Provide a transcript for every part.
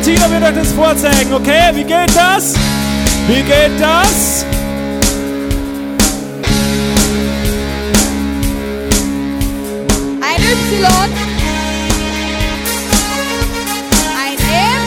Tina wird euch das vorzeigen, okay? Wie geht das? Wie geht das? Ein Y, ein M,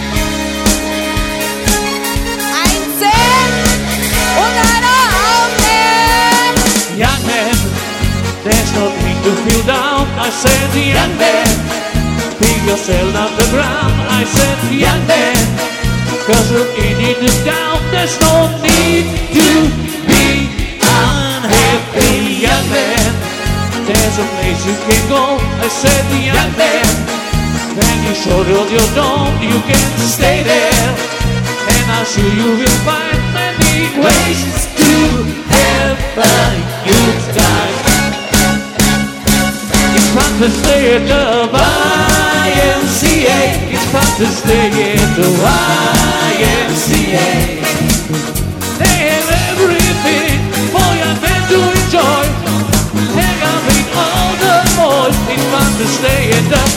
ein Z und ein Amen. Young man, there's no need to feel down. I said, young man, pick yourself off the ground. I said, young man, cause you're in it down. There's no need to be unhappy, young man. There's a place you can go. I said, young man, when you show your door, you can stay there. And I'm sure you will find many ways to have a good time. It's fun to stay at the YMCA. It's fun to stay at the YMCA. They have everything for young men to enjoy. Hang out with all the boys. It's fun to stay at the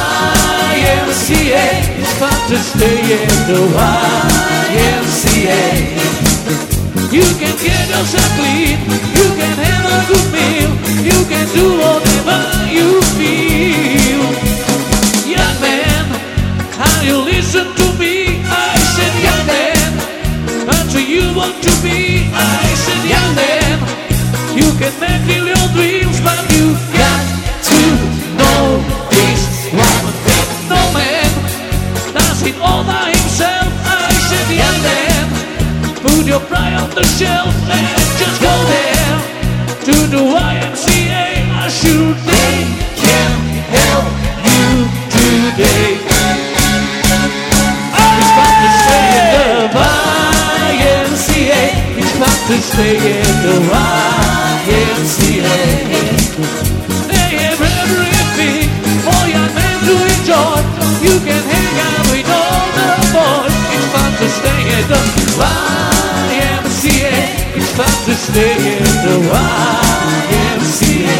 YMCA. It's fun to stay at the YMCA. You can get yourself clean. You can have a good meal. You can do whatever you feel. Young man, how you listen to me? I said, young man, what do you want to be? I said, young man, you can make all your dreams, but you got to know this one thing. No man does it all by himself. I said, young man, put your pride on the shelf and just go there to the YMCA. I'm sure they can help you today. It's fun to stay at the YMCA. It's fun to stay at the YMCA. They have everything for young men to enjoy. You can hang out with all the boys. It's fun to stay at the YMCA. It's fun to stay at the YMCA.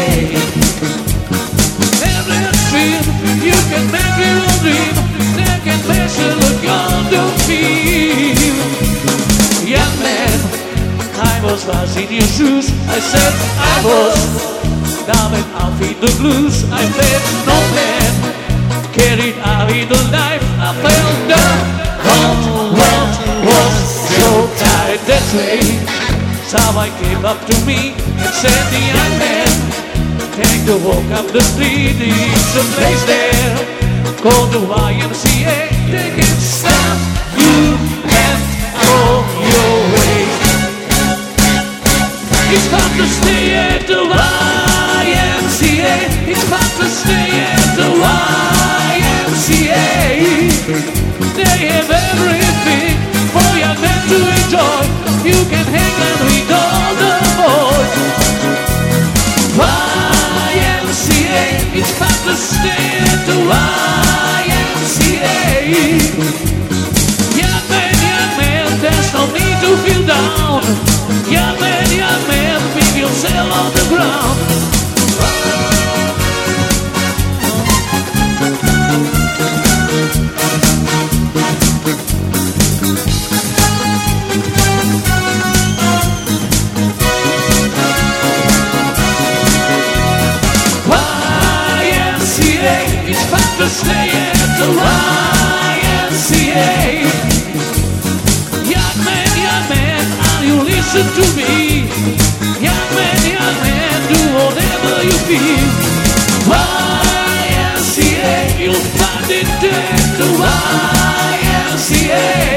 Every stream you can make your own dream. They can measure what you're feel. Young man, I was lost in your shoes. I said I was down and out in the blues. I felt no man carried out in the life. I felt the whole world was so tight that way. So I came up to me and said, the young man, take the walk up the street. It's a place there called the YMCA. They can stop you and go your way. It's fun to stay at the YMCA. It's fun to stay at the YMCA. They have everything for young men to enjoy. You can hang out with all the boys. YMCA. It's fun to stay at the YMCA. Young man, there's no need to feel down. Young man, pick yourself on the ground. YMCA, it's fun to stay at the YMCA. Young man, are you listen to me? Young man, do whatever you feel. YMCA, you'll find it at the YMCA.